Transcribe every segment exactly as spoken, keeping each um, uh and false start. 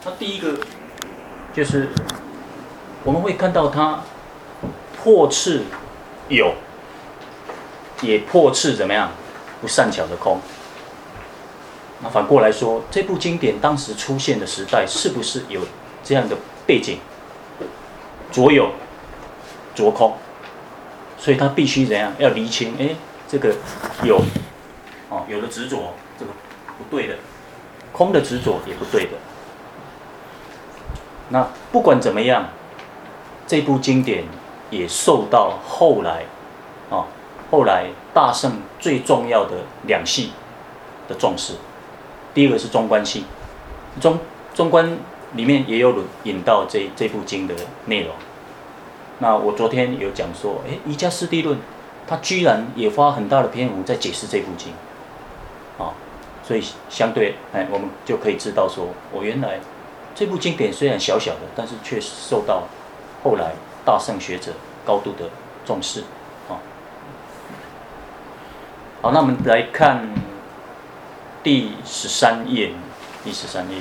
那第一个就是我们会看到它破斥有，也破斥怎么样不善巧的空。那反过来说，这部经典当时出现的时代，是不是有这样的背景？着有，着空，所以他必须怎样？要厘清，哎，这个有，哦，有的执着，这个不对的；空的执着也不对的。那不管怎么样，这部经典也受到后来，哦，后来大乘最重要的两系的重视。第一个是中观系，中中观里面也有引到这这部经的内容。那我昨天有讲说，哎，瑜伽师地论，他居然也花很大的篇幅在解释这部经，啊、哦，所以相对，哎，我们就可以知道说，我、哦、原来这部经典虽然小小的，但是却受到后来大乘学者高度的重视，啊、哦。好，那我们来看第十三页，第十三页。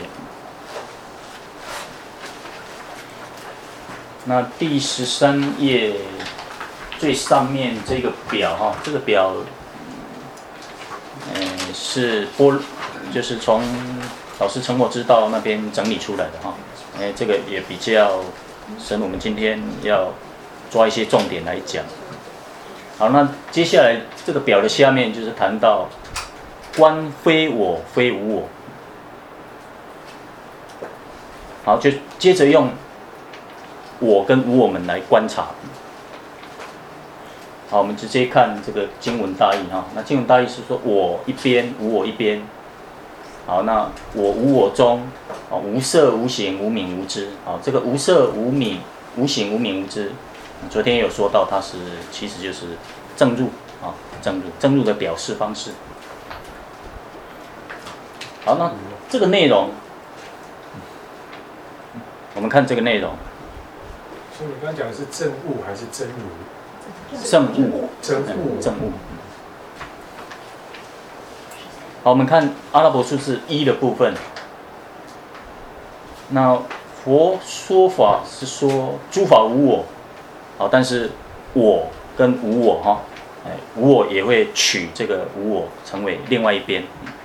那第十三页最上面这个表哈，这个表，呃，是波，就是从老师陈火之道那边整理出来的哈，哎，这个也比较深，我们今天要抓一些重点来讲。好，那接下来这个表的下面就是谈到观非我非无我。好，就接着用我跟无我们来观察。好，我们直接看这个经文大意哈。那经文大意是说，我一边，无我一边。好，那我无我中，无色无形无名无知。好，这个无色无名无形无名无知，昨天也有说到，它是其实就是正入啊，正入正入的表示方式。好，那这个内容，我们看这个内容。 所以你刚刚讲的是正悟还是真如？ 正悟， 正悟， 正悟。好，我们看阿拉伯数字一的部分。那佛说法是说诸法无我，好，但是我跟无我哈，哎，无我也会取这个无我成为另外一边。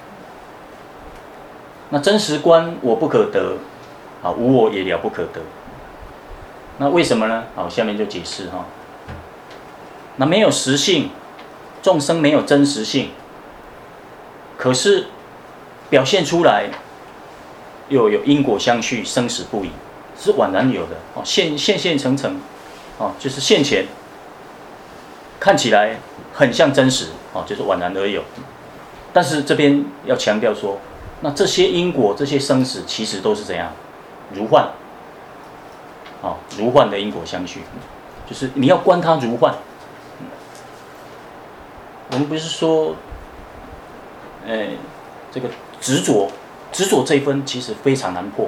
那真实观我不可得，好，无我也了不可得。那为什么呢？好，下面就解释哈。那没有实性，众生没有真实性，可是表现出来又有因果相续，生死不已，是宛然有的哦，现现现成成，哦，就是现前，看起来很像真实哦，就是宛然而有。但是这边要强调说，那这些因果、这些生死，其实都是怎样？如幻。哦，如幻的因果相续，就是你要观它如幻。我们不是说，呃，这个执着，执着这一分其实非常难破。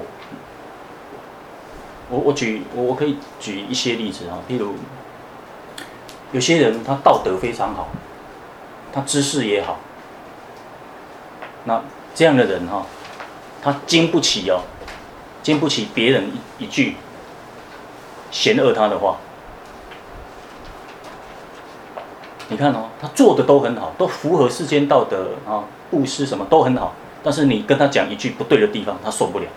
我我举我我可以举一些例子啊，譬如有些人他道德非常好，他知识也好，那这样的人哈，他经不起哦，经不起别人一一句嫌恶他的话。你看哦，他做的都很好，都符合世间道德啊，布施什么都很好，但是你跟他讲一句不对的地方，他受不了。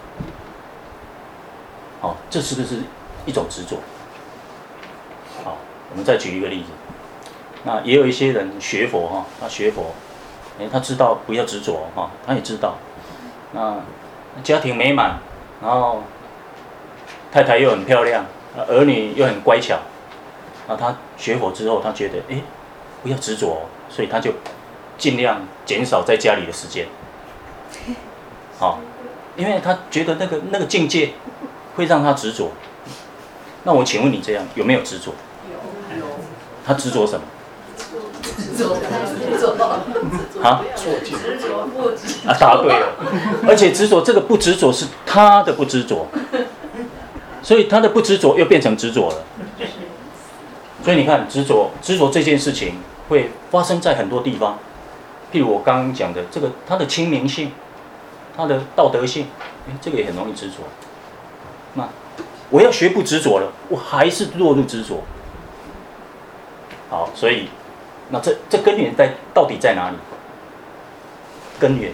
好，这是不是一种执着？好，我们再举一个例子。那也有一些人学佛哈，他学佛，哎，他知道不要执着哈，他也知道。那家庭美满，然后太太又很漂亮，儿女又很乖巧，那他学佛之后，他觉得哎。不要执着，所以他就尽量减少在家里的时间，好，因为他觉得那个那个境界会让他执着。那我请问你，这样有没有执着？有。他执着什么？执着，执着。啊？执着不执。啊，答对了。而且执着这个不执着是他的不执着，所以他的不执着又变成执着了。所以你看，执着执着这件事情会发生在很多地方，譬如我刚刚讲的这个，它的清明性，它他的道德性，哎，这个也很容易执着。那我要学不执着了，我还是落入执着。好，所以那这这根源在到底在哪里？根源，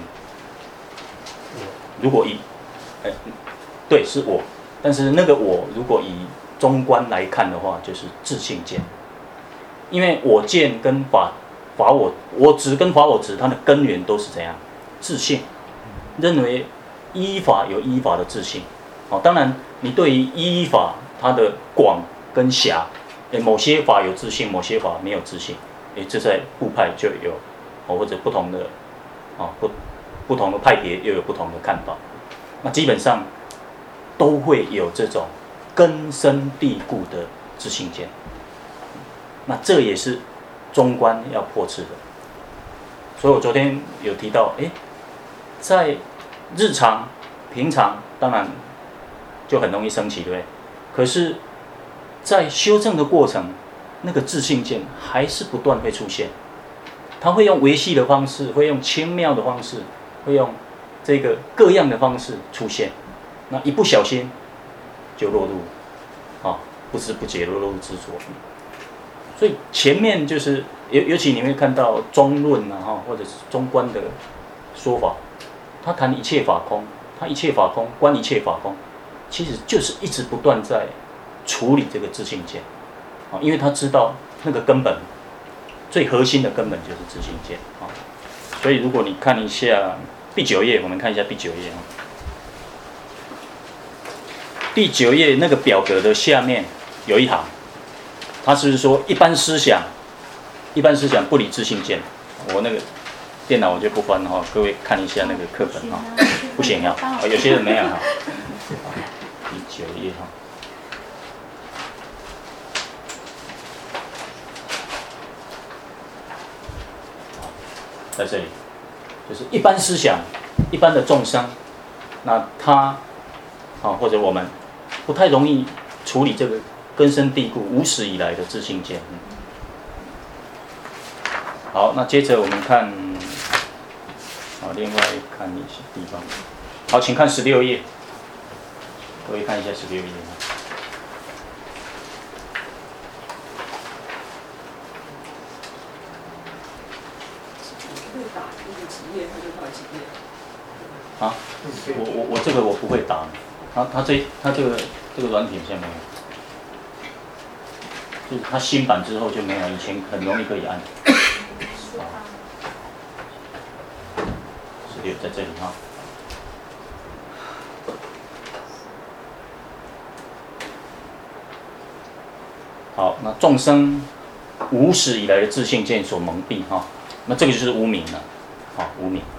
如果以，哎，对，是我，但是那个我如果以中观来看的话，就是自性见，因为我见跟法法我我执跟法我执，它的根源都是怎样？自性，认为依法有依法的自性。哦，当然你对于依法它的广跟狭，诶，某些法有自性，某些法没有自性，诶，这在部派就有，哦，或者不同的，哦不不同的派别又有不同的看法。那基本上都会有这种根深蒂固的自性见。那这也是中观要破斥的。所以我昨天有提到，哎，在日常平常当然就很容易生气，对不对？可是，在修正的过程，那个自性见还是不断会出现。他会用维系的方式，会用轻妙的方式，会用这个各样的方式出现。那一不小心就落入，啊，不知不觉落入执着。所以前面就是尤尤其你会看到中论啊，或者是中观的说法，他谈一切法空，他一切法空，观一切法空，其实就是一直不断在处理这个自性见，啊，因为他知道那个根本，最核心的根本就是自性见啊。所以如果你看一下第九页，我们看一下第九页啊，第九页那个表格的下面有一行。他是不是说一般思想，一般思想不理自性见？我那个电脑我就不翻了哈，各位看一下那个课本哈，不行哈，有些人没有哈。第九页哈，在这里就是一般思想，一般的众生，那他啊或者我们不太容易处理这个。根深蒂固、无始以来的自性见。好，那接着我们看，好，另外看一些地方。好，请看十六页，各位看一下十六页。 会打一个几页，它就到几页。 啊，我我我这个我不会打，他他这他这个这个软体现在没有。就是它新版之后就没有，以前很容易可以按。十六在这里哈。好，那众生无始以来的自性见所蒙蔽哈，那这个就是无明了，啊，无明。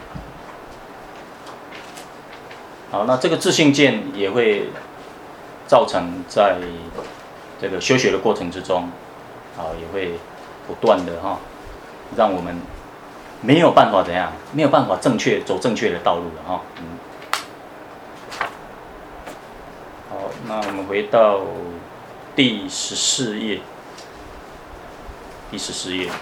好，那这个自性见也会造成在这个修学的过程之中，啊，也会不断的哈，让我们没有办法怎样，没有办法正确走正确的道路了哈。嗯。好，那我们回到第十四页，第十四页。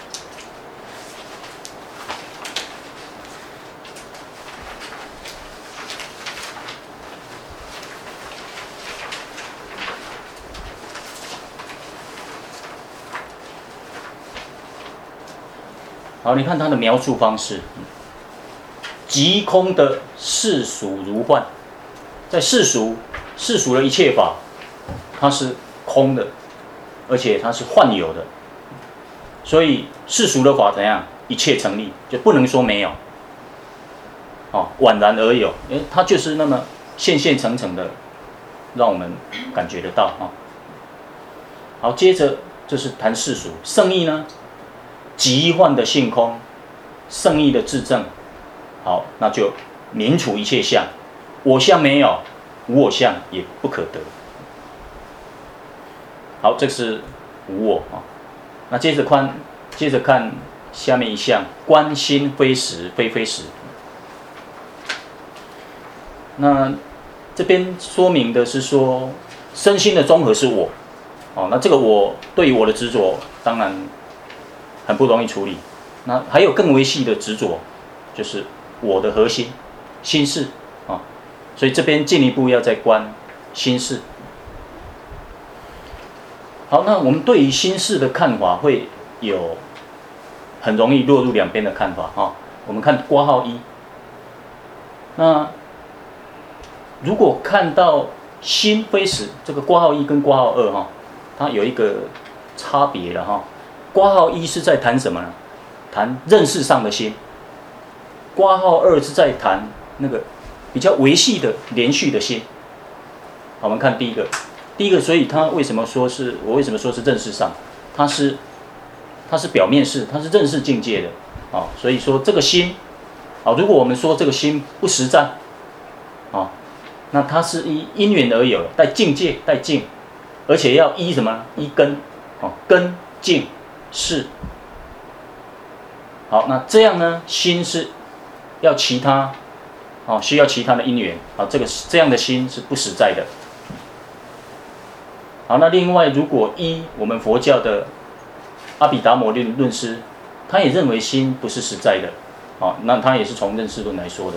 好，你看他的描述方式，即空的世俗如幻，在世俗世俗的一切法，它是空的，而且它是幻有的，所以世俗的法怎样？一切成立，就不能说没有，哦，宛然而有，哎，它就是那么现现成成的，让我们感觉得到啊。好，接着这是谈世俗，圣义呢？即幻的性空，圣义的自证，好，那就免除一切相，我相没有，无我相也不可得。好，这是无我啊。那接着看，接着看下面一项，观心非实，非非实。那这边说明的是说，身心的综合是我，哦，那这个我对于我的执着，当然很不容易处理。那还有更微细的执着，就是我的核心， 心事啊，所以这边进一步要再观心事。好，那我们对于心事的看法会有很容易落入两边的看法哈。我们看括号一，那如果看到心非实，这个括号一跟括号二哈，它有一个差别了哈。括号一是在谈什么呢？谈认识上的心。括号二是在谈那个比较维系的连续的心。好，我们看第一个，第一个，所以它为什么说是我为什么说是认识上？它是它是表面式，它是认识境界的啊。所以说这个心啊，如果我们说这个心不实在啊，那它是依因缘而有，带境界，带境，而且要依什么？依根啊，根境事。好，那这样呢，心是要其他，哦，需要其他的因缘，啊，这个这样的心是不实在的。好，那另外，如果依我们佛教的阿毗达摩论论师，他也认为心不是实在的，哦，那他也是从认识论来说的。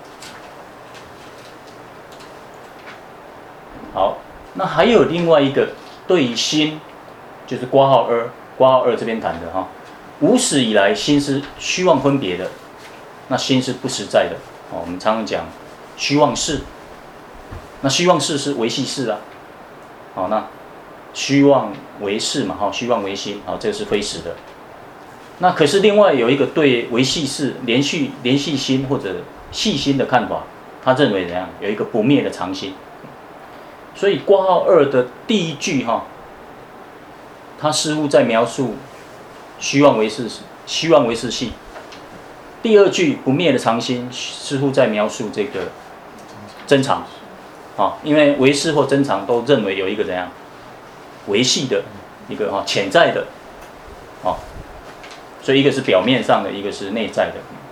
好，那还有另外一个对于心，就是括号二，括号二这边谈的哈。无始以来，心是虚妄分别的，那心是不实在的。哦，我们常常讲虚妄事，那虚妄事是维系事啊。好，那虚妄为事嘛，哈，虚妄为心，好，这个是非实的。那可是另外有一个对维系事、连续连续心或者细心的看法，他认为怎样？有一个不灭的常心。所以括号二的第一句哈，他似乎在描述虚妄为事，虚妄为事系。第二句不灭的常心，似乎在描述这个真常，啊，因为唯识或真常都认为有一个怎样维系的一个哈潜在的，啊，所以一个是表面上的，一个是内在的。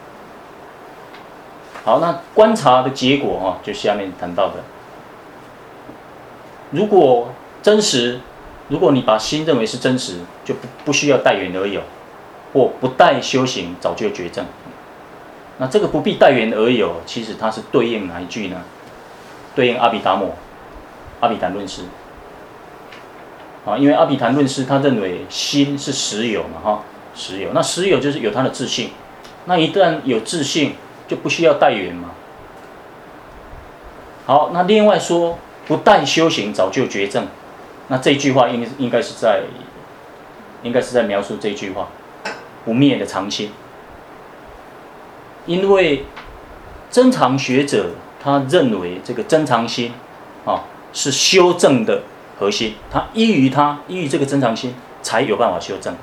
好，那观察的结果哈，就下面谈到的，如果真实，如果你把心认为是真实，就不不需要待缘而有，或不待修行早就觉证。那这个不必待缘而有，其实它是对应哪一句呢？对应阿毗达摩、阿毗昙论师。啊，因为阿毗昙论师他认为心是实有嘛，哈，实有。那实有就是有它的自性，那一旦有自性，就不需要待缘嘛。好，那另外说不待修行早就觉证，那这句话应应该是在应该是在描述这句话不灭的常心。因为真常学者他认为这个真常心啊是修正的核心，他依于他依于这个真常心才有办法修正。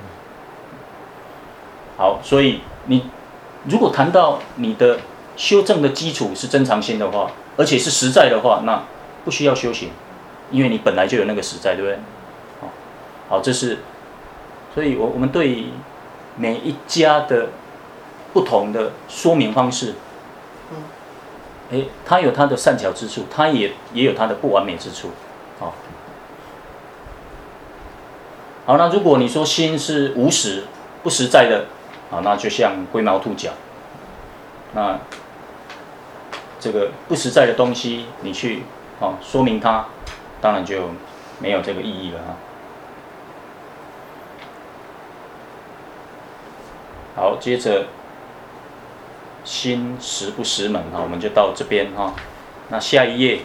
好，所以你如果谈到你的修正的基础是真常心的话，而且是实在的话，那不需要修行，因为你本来就有那个实在，对不对？好，好，这是，所以我我们对每一家的不同的说明方式，哎，它有它的善巧之处，它也也有它的不完美之处，好，好，那如果你说心是无实、不实在的，好，那就像龟毛兔角，那这个不实在的东西，你去哦说明它，当然就没有这个意义了哈。好，接着心实不实门哈，我们就到这边哈。那下一页，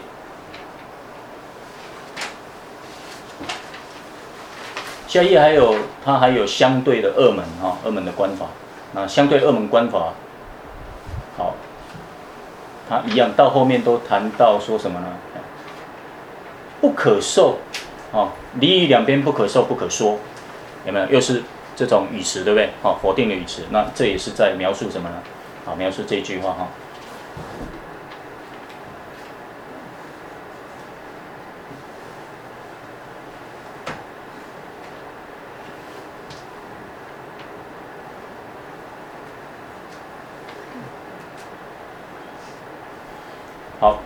下一页还有它还有相对的二门哈，二门的观法。那相对二门观法，好，它一样到后面都谈到说什么呢？不可受，哦，离于两边不可受不可说，有没有？又是这种语词，对不对？好，否定的语词，那这也是在描述什么呢？好，描述这句话哈。好，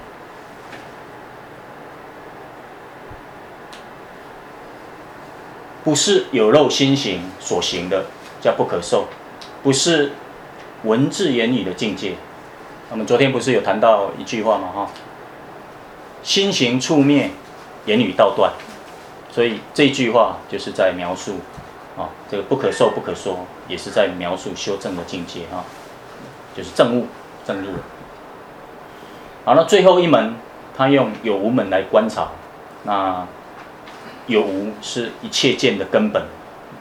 不是有肉心行所行的叫不可受，不是文字言语的境界， 我们昨天不是有谈到一句话嘛哈，心行处灭，言语道断，所以这一句话就是在描述啊，这个不可受不可说，也是在描述修正的境界啊，就是正悟正入。好，那最后一门，他用有无门来观察，那有无是一切见的根本。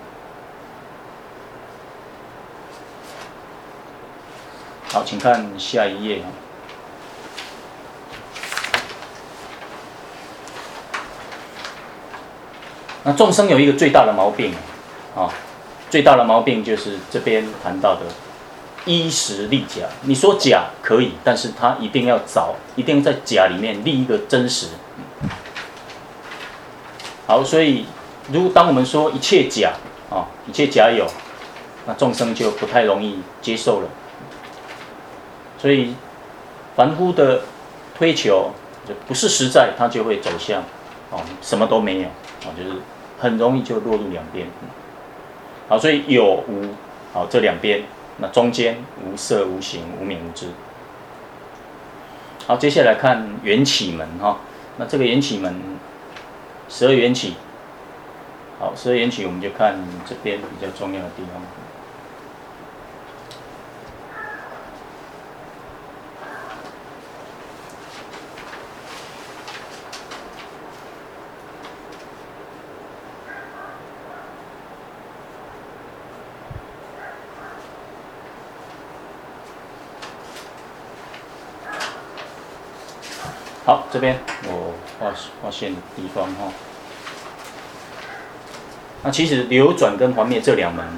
好，请看下一页。那众生有一个最大的毛病啊，最大的毛病就是这边谈到的依实立假。你说假可以，但是他一定要找，一定在假里面立一个真实。好，所以如果当我们说一切假啊，一切假有，那众生就不太容易接受了。所以凡夫的推求就不是实在，他就会走向哦什么都没有啊，就是很容易就落入两边。好，所以有无好这两边，那中间无色无形无名无知。好，接下来看缘起门哈，那这个缘起门十二缘起，好，十二缘起我们就看这边比较重要的地方。好，这边我画画线的地方哈。那其实流转跟还灭这两门，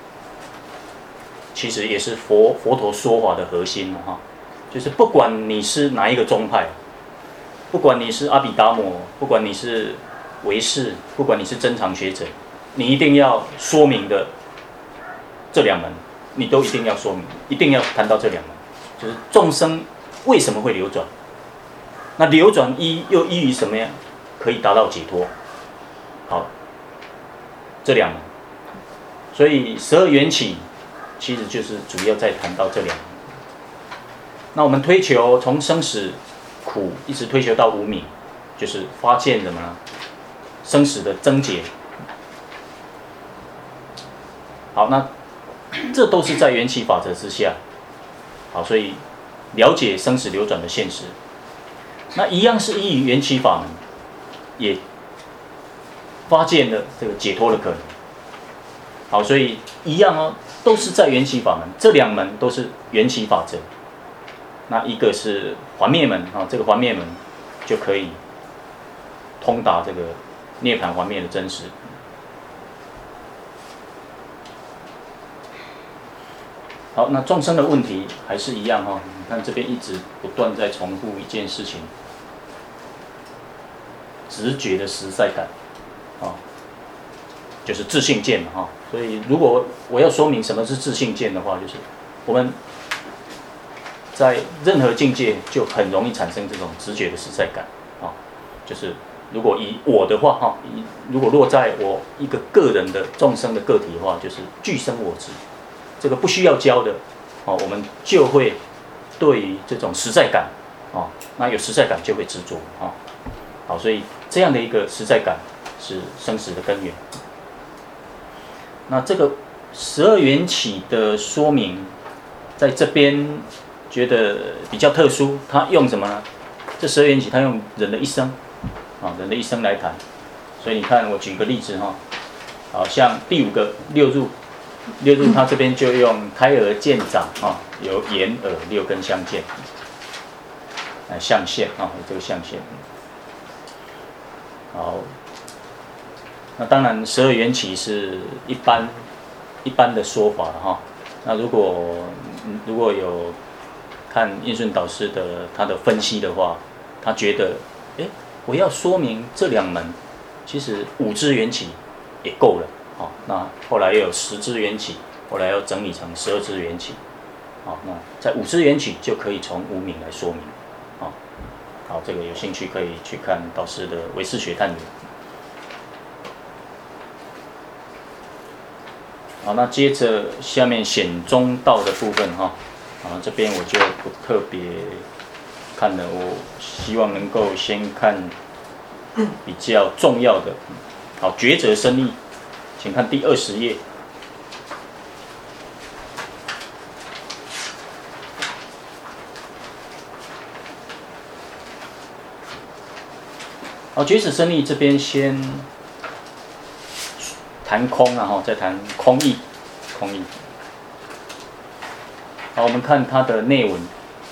其实也是佛佛陀说法的核心哈。就是不管你是哪一个宗派，不管你是阿毗达摩，不管你是唯识，不管你是真常学者，你一定要说明的这两门，你都一定要说明，一定要谈到这两门，就是众生为什么会流转。那流转依又依于什么样可以达到解脱？好，这两门，所以十二缘起其实就是主要在谈到这两门。那我们推求从生死苦一直推求到无明，就是发现什么呢？生死的症结。好，那这都是在缘起法则之下。好，所以了解生死流转的现实。那一样是依于缘起法门，也发现了这个解脱的可能。好，所以一样哦，都是在缘起法门，这两门都是缘起法则。那一个是还灭门啊，这个还灭门就可以通达这个涅槃还灭的真实。好，那众生的问题还是一样哈、哦，你看这边一直不断在重复一件事情。直觉的实在感，啊，就是自性见嘛，哈。所以如果我要说明什么是自性见的话，就是我们在任何境界就很容易产生这种直觉的实在感，啊，就是如果以我的话，哈，如果落在我一个个人的众生的个体的话，就是具生我执，这个不需要教的，哦，我们就会对于这种实在感，啊，那有实在感就会执着，啊。好，所以这样的一个实在感是生死的根源。那这个十二缘起的说明，在这边觉得比较特殊，它用什么呢？这十二缘起，它用人的一生，啊，人的一生来谈。所以你看，我举个例子哈，好像第五个六入，六入它这边就用胎儿见长啊，有眼耳六根相见，哎，象限啊，有这个象限。好，那当然十二缘起是一般一般的说法了哈。那如果如果有看印顺导师的他的分析的话，他觉得，哎，我要说明这两门，其实五支缘起也够了。好，那后来又有十支缘起，后来要整理成十二支缘起。好，那在五支缘起就可以从无明来说明。好。好，这个有兴趣可以去看导师的《唯识学探源》。好，那接着下面显中道的部分哈。 啊，这边我就不特别看了，我希望能够先看比较重要的。好，抉择生意，请看第二十页。好，抉择生意这边先谈空啊，哈，再谈空义，空义。好，我们看它的内文。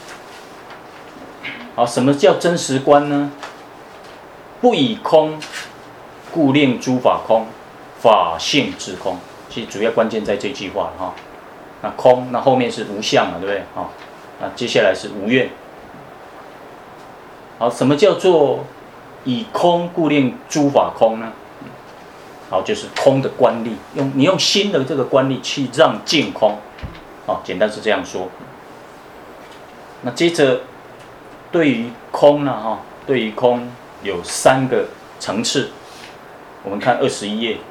好，什么叫真实观呢？不以空，故令诸法空，法性自空。其实主要关键在这句话哈。那空，那后面是无相嘛，对不对？好，那接下来是无愿。好，什么叫做以空故令诸法空呢？好，就是空的观力，用你用心的这个观力去让境空。好，简单是这样说。那接着对于空呢，哈，对于空有三个层次。我们看二十一页，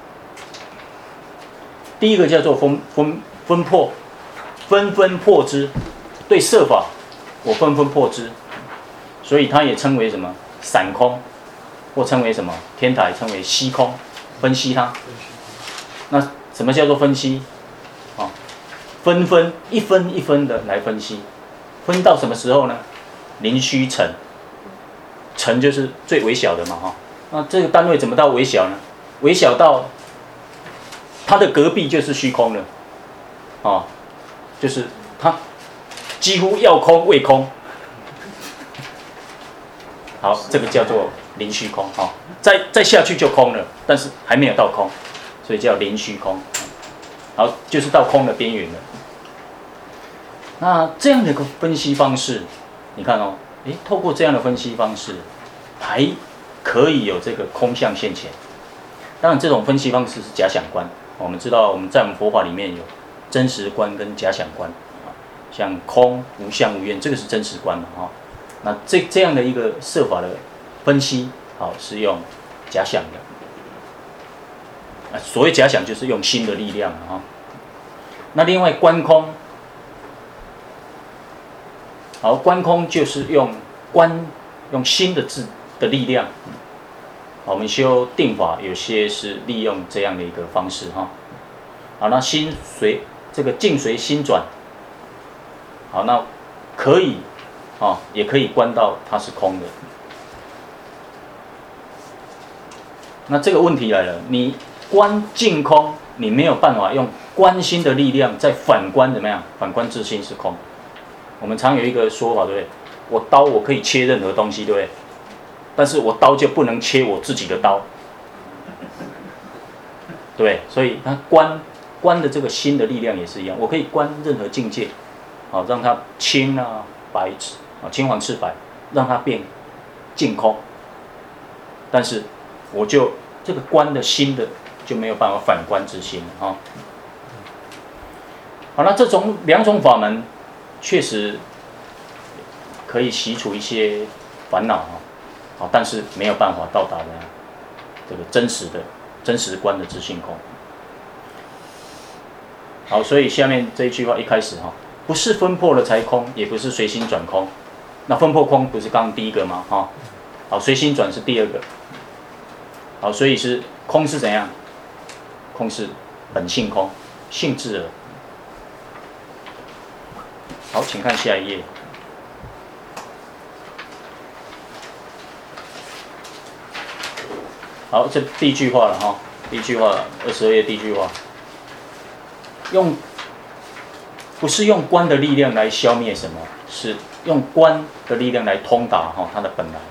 第一个叫做分分分破，分分破之。对色法，我分分破之，所以它也称为什么散空，或称为什么天台称为析空，分析它。那什么叫做分析？啊，分分一分一分的来分析，分到什么时候呢？零虚尘，尘就是最微小的嘛，哈。那这个单位怎么到微小呢？微小到它的隔壁就是虚空了，啊，就是它几乎要空未空。好，这个叫做零虚空，哈，再再下去就空了，但是还没有到空，所以叫零虚空。好，就是到空的边缘了。那这样的一个分析方式，你看哦，诶，透过这样的分析方式，还可以有这个空相现前。当然，这种分析方式是假想观。我们知道，我们在我们佛法里面有真实观跟假想观，像空、无相、无愿，这个是真实观嘛，哈。那这这样的一个设法的分析，好，是用假想的。所谓假想，就是用心的力量啊。那另外观空，好，观空就是用观用心的智的力量。我们修定法，有些是利用这样的一个方式哈。好，那心随这个境随心转，好，那可以啊，也可以观到它是空的。那这个问题来了，你观境空，你没有办法用观心的力量再反观怎么样？反观自心是空。我们常有一个说法，对不对？我刀我可以切任何东西，对不对？但是我刀就不能切我自己的刀，对不对？所以它观观的这个心的力量也是一样，我可以观任何境界，好，让它青啊白啊青黄赤白，让它变净空。但是我就这个观的心的就没有办法反观之心了啊。好，那这种两种法门确实可以洗除一些烦恼啊。好，但是没有办法到达的这个真实的真实观的自性空。好，所以下面这一句话一开始哈，不是分破了才空，也不是随心转空。那分破空不是刚刚第一个吗？哈，好，随心转是第二个。好，所以是空是怎样？空是本性空，性质耳。好，请看下一页。好，这第一句话了哈，第一句话，二十二页第一句话，用不是用观的力量来消灭什么，是用观的力量来通达哈它的本来。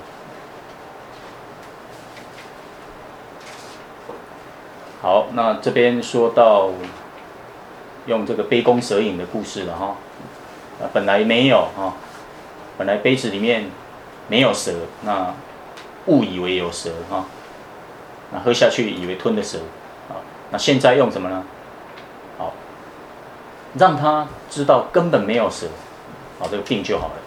好，那这边说到用这个杯弓蛇影的故事了哈，本来没有哈，本来杯子里面没有蛇，那误以为有蛇哈。那喝下去以为吞的蛇，啊，那现在用什么呢？好，让他知道根本没有蛇，好，这个病就好了。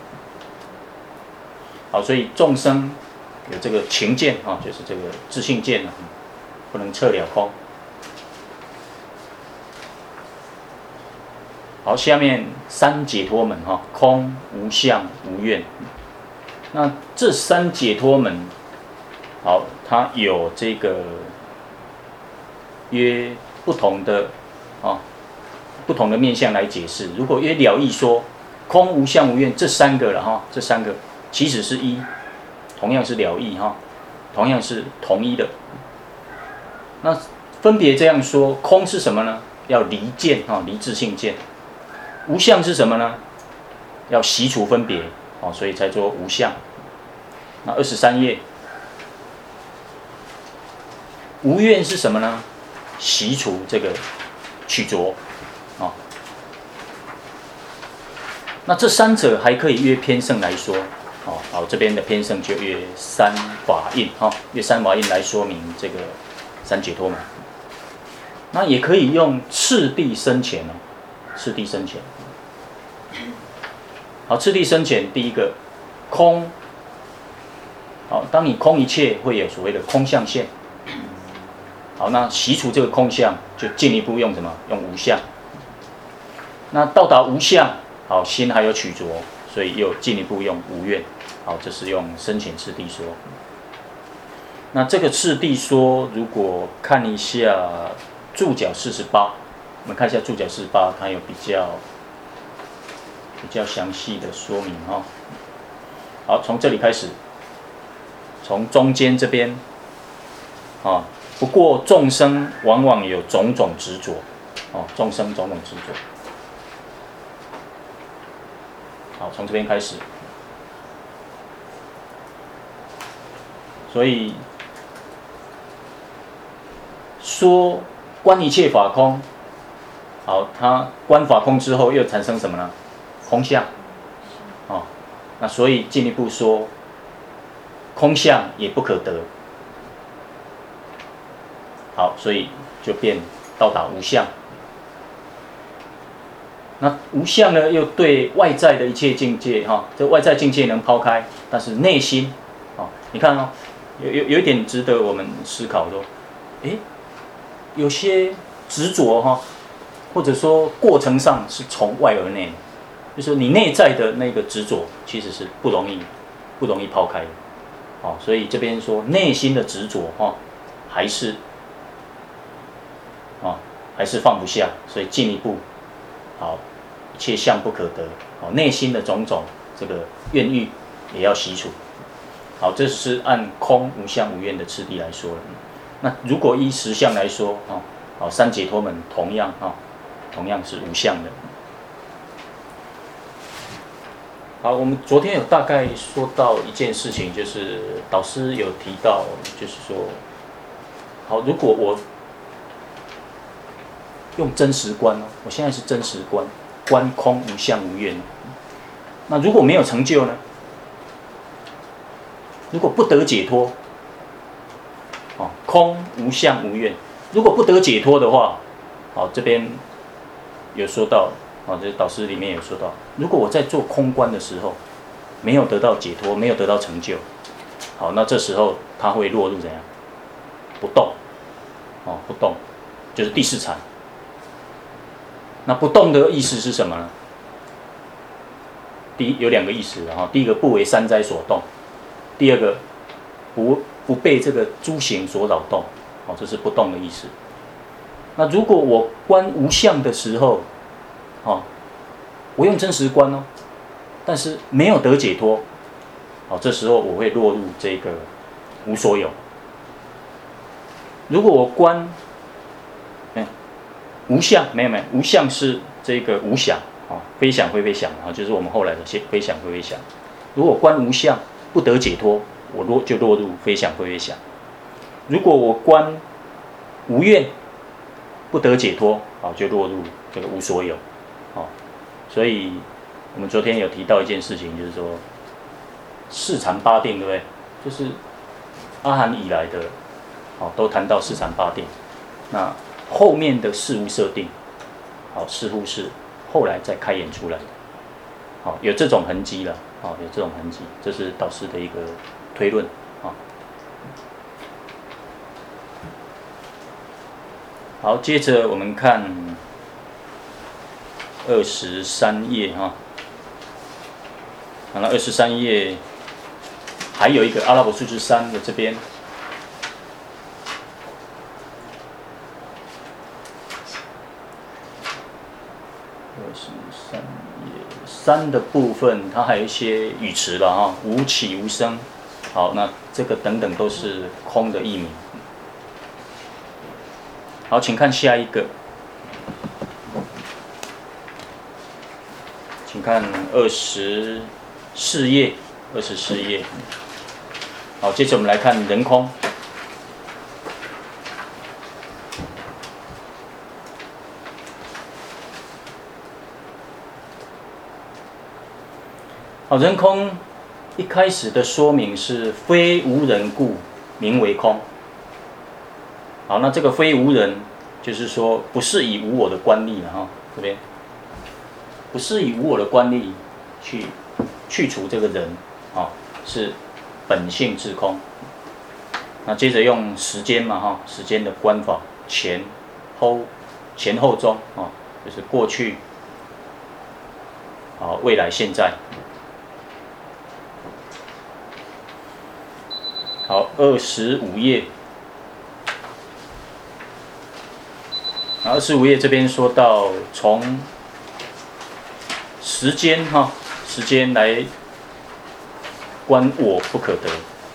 好，所以众生有这个情见啊，就是这个自性见啊，不能测了空。 好，下面三解脱门哈，空、无相、无愿。那这三解脱门，好，它有这个约不同的啊，不同的面向来解释。如果约了义说空、无相、无愿这三个了哈，这三个其实是一，同样是了义哈，同样是同一的。那分别这样说，空是什么呢？要离见哈，离自性见。无相是什么呢？要息除分别哦，所以才做无相。那二十三页，无愿是什么呢？息除这个取着哦。那这三者还可以约偏胜来说哦，好，这边的偏胜就约三法印哈，约三法印来说明这个三解脱门。那也可以用次第深浅哦，次第深浅。好，次第深浅，第一个空。好，当你空一切，会有所谓的空相现。好，那息除这个空相，就进一步用什么？用无相。那到达无相，好，心还有取着，所以又进一步用无愿。好，这是用深浅次第说。那这个次第说，如果看一下注脚四十八，我们看一下注脚四十八，它有比较比较详细的说明哈。好，从这里开始，从中间这边啊。不过众生往往有种种执着，哦，众生种种执着。好，从这边开始，所以说观一切法空。好，他观法空之后又产生什么呢？空相。哦，那所以进一步说，空相也不可得。好，所以就变到达无相。那无相呢，又对外在的一切境界哈，这外在境界能抛开，但是内心，啊，你看哦，有有有一点值得我们思考说，诶，有些执着哈，或者说过程上是从外而内，就是你内在的那个执着其实是不容易不容易抛开的，哦，所以这边说内心的执着哈，还是。啊，还是放不下，所以进一步，好，一切相不可得，好，内心的种种这个愿欲也要息除，好，这是按空无相无愿的次第来说了。那如果依实相来说，啊，好，三解脱门同样啊，同样是无相的。好，我们昨天有大概说到一件事情，就是导师有提到，就是说，好，如果我用真实观哦，我现在是真实观，观空无相无愿。那如果没有成就呢？如果不得解脱，哦，空无相无愿。如果不得解脱的话，好，这边有说到，哦，这导师里面有说到，如果我在做空观的时候，没有得到解脱，没有得到成就，好，那这时候他会落入怎样？不动，哦，不动，就是第四禅。那不动的意思是什么呢？第一有两个意思，然后第一个不为三灾所动，第二个不不被这个诸行所扰动，哦，这是不动的意思。那如果我观无相的时候，哦，我用真实观哦，但是没有得解脱，哦，这时候我会落入这个无所有。如果我观无相，没有没有，无相是这个无想，啊，非想非非想，啊，就是我们后来的非想非非想。如果观无相不得解脱，我落就落入非想非非想。如果我观无愿不得解脱，啊，就落入这个无所有，啊，所以我们昨天有提到一件事情，就是说四禅八定，对不对？就是阿含以来的，哦，都谈到四禅八定，那后面的事物设定，好，似乎是后来再开演出来的，好，有这种痕迹了，好，有这种痕迹，这是导师的一个推论，啊，好，接着我们看二十三页哈。好了，二十三页还有一个阿拉伯数字三的这边。二十三页三的部分，它还有一些语词了哈，无起无生。好，那这个等等都是空的译名。好，请看下一个，请看二十四页，二十四页。好，接着我们来看人空。好，人空一开始的说明是非无人故，名为空。好，那这个非无人，就是说不是以无我的观力了哈，这边不是以无我的观力去去除这个人啊，是本性自空。那接着用时间嘛哈，时间的观法，前后前后中啊，就是过去、啊未来、现在。好，二十五页。二十五页这边说到，从时间哈，时间来观我不可得。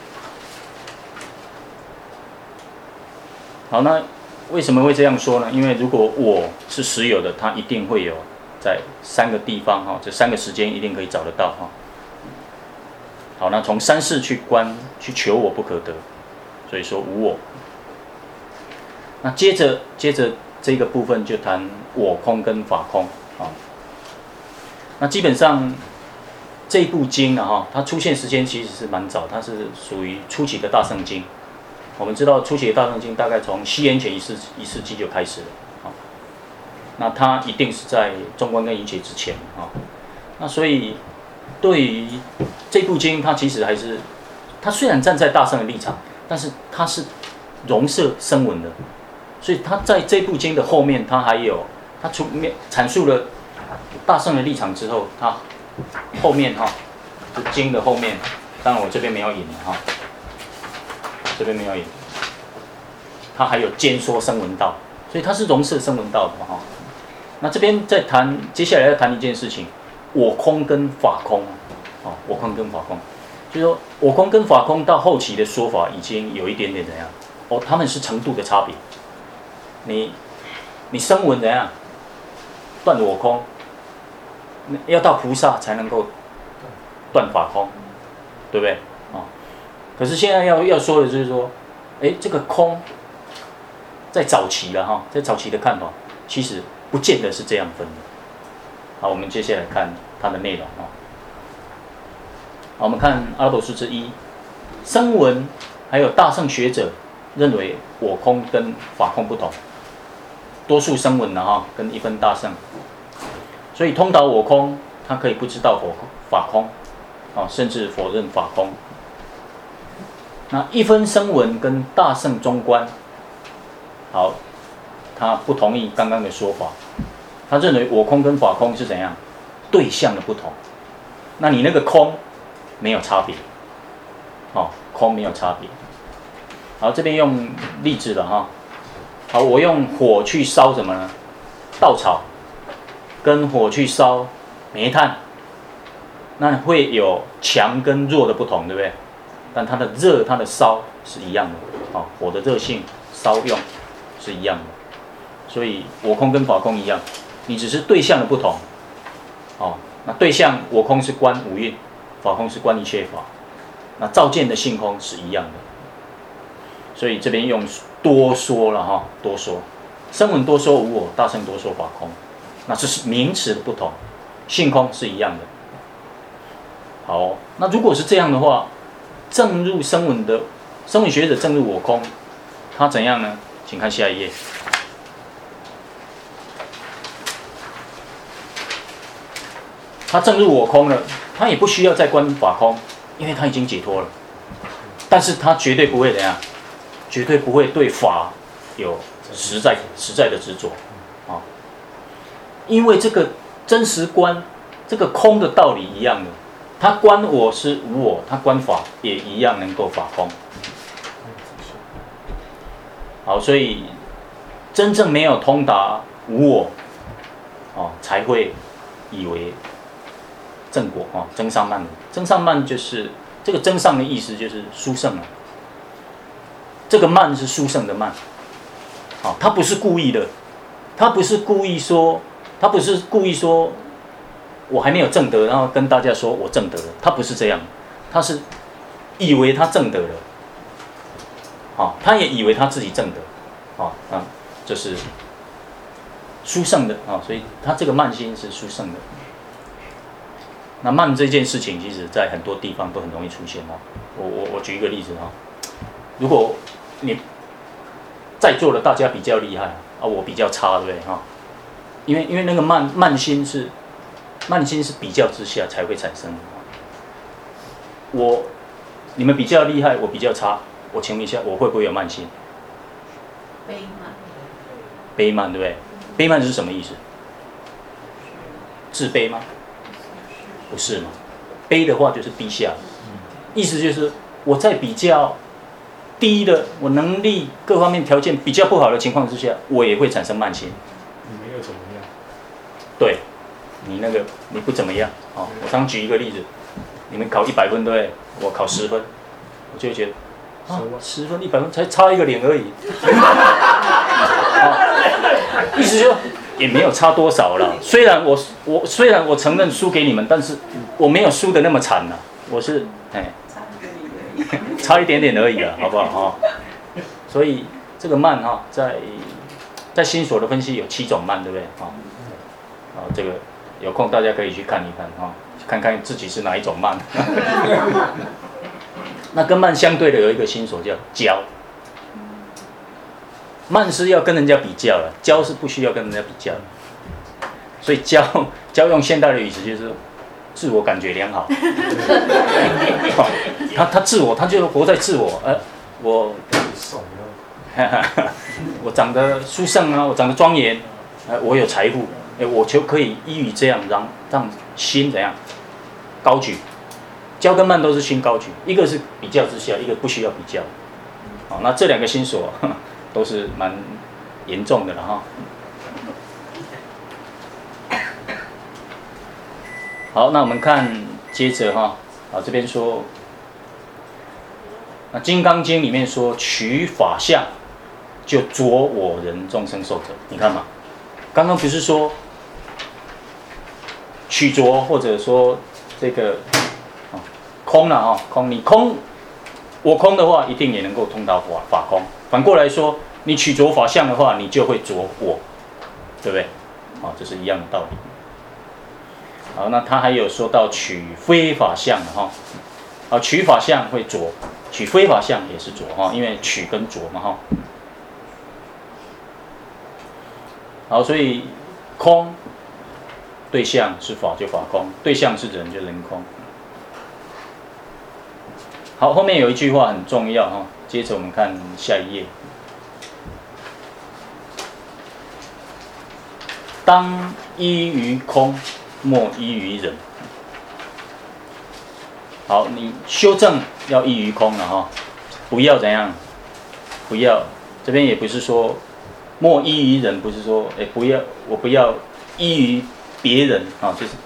好，那为什么会这样说呢？因为如果我是实有的，它一定会有在三个地方哈，这三个时间一定可以找得到哈。好，那从三世去观，去求我不可得，所以说无我。那接着接着这个部分就谈我空跟法空啊。那基本上这一部经啊哈，它出现时间其实是蛮早，它是属于初期的大乘经。我们知道初期的大乘经大概从西元前一世一世纪就开始了啊。那它一定是在中观跟瑜伽之前啊。那所以对于这部经，它其实还是，它虽然站在大乘的立场，但是它是容摄声闻的，所以它在这部经的后面，它还有它出面阐述了大乘的立场之后，它后面哈，这经的后面，当然我这边没有引了哈，这边没有引，它还有兼说声闻道，所以它是容摄声闻道的嘛哈。那这边再谈，接下来要谈一件事情。我空跟法空，啊，我空跟法空，就是说我空跟法空到后期的说法已经有一点点怎样？哦，他们是程度的差别。你你声闻怎样？断我空，要到菩萨才能够断法空，对不对？啊，可是现在要要说的就是说，哎，这个空，在早期了哈，在早期的看法，其实不见得是这样分的。好，我们接下来看它的内容啊。好，我们看阿拉伯数字一，声闻还有大乘学者认为我空跟法空不同，多数声闻呢哈，跟一分大乘，所以通达我空，他可以不知道法空啊，甚至否认法空。那一分声闻跟大乘中观，好，他不同意刚刚的说法。他认为我空跟法空是怎样？对象的不同。那你那个空没有差别，哦，空没有差别。好，这边用例子了哈。好，我用火去烧什么呢？稻草，跟火去烧煤炭，那会有强跟弱的不同，对不对？但它的热、它的烧是一样的，哦，火的热性、烧用是一样的。所以我空跟法空一样。你只是对象的不同，哦，那对象我空是观五蕴，法空是观一切法，那照见的性空是一样的，所以这边用多说了哈，多说，声闻多说无我，大乘多说法空，那这是名词的不同，性空是一样的。好，那如果是这样的话，证入声闻的声闻学者证入我空，他怎样呢？请看下一页。他证入我空了，他也不需要再观法空，因为他已经解脱了。但是他绝对不会怎样，绝对不会对法有实在实在的执着啊，因为这个真实观这个空的道理一样的，它观我是无我，它观法也一样能够法空。好，所以真正没有通达无我，哦，才会以为正果哦，增上慢。增上慢就是这个增上的意思，就是殊胜啊。这个慢是殊胜的慢，啊、哦，他不是故意的，他不是故意说，他不是故意说，我还没有证得，然后跟大家说我证得了，他不是这样，他是以为他证得了，啊、哦，他也以为他自己证得，啊、哦，啊，这是殊胜的啊、哦，所以他这个慢心是殊胜的。那慢这件事情，其实在很多地方都很容易出现啊。我我我举一个例子啊，如果你在座的大家比较厉害啊，我比较差，对不对哈？因为因为那个慢慢心是慢心是比较之下才会产生的。我你们比较厉害，我比较差，我请问一下，我会不会有慢心？ 悲慢。 悲慢对不对？悲慢是什么意思？自卑吗？不是嘛？悲的话就是低下，意思就是我在比较低的，我能力各方面条件比较不好的情况之下，我也会产生慢心。 你没有怎么样？对， 你那个你不怎么样哦。我常举一个例子，你们考一百分对不对？我考十分，我就会觉得啊，十分一百分才差一个零而已，哦、意思就也没有差多少了。虽然我我虽然我承认输给你们，但是我没有输的那么惨了。我是哎。差一点点而已了，好不好哈？所以这个慢哈，在在心所的分析有七种慢，对不对？啊，啊，这个有空大家可以去看一看哈，看看自己是哪一种慢。那跟慢相对的有一个心所叫骄，慢是要跟人家比较的，骄是不需要跟人家比较的。所以骄骄用现代的语词就是自我感觉良好。他他自我，他就活在自我，呃，我，我长得殊胜啊，我长得庄严，呃，我有财富，呃，我就可以依于这样让让心怎样高举。骄跟慢都是心高举，一个是比较之下，一个不需要比较。好，那这两个心所都是蛮严重的了哈。好，那我们看接着哈，啊这边说。那《金刚经》里面说，取法相，就着我人众生寿者。你看嘛，刚刚不是说取着，或者说这个、啊、空了啊，空你空，我空的话，一定也能够通达法法空。反过来说，你取着法相的话，你就会着我，对不对？啊，这是一样的道理。好，那他还有说到取非法相的哈，啊，取法相会着。取非法相也是着哈，因为取跟着嘛哈。好，所以空对象是法就法空，对象是人就人空。好，后面有一句话很重要哈，接着我们看下一页。当依于空，莫依于人。好，你修正要依于空了哈，不要怎样，不要这边也不是说莫依于人，不是说哎不要我不要依于别人啊，就是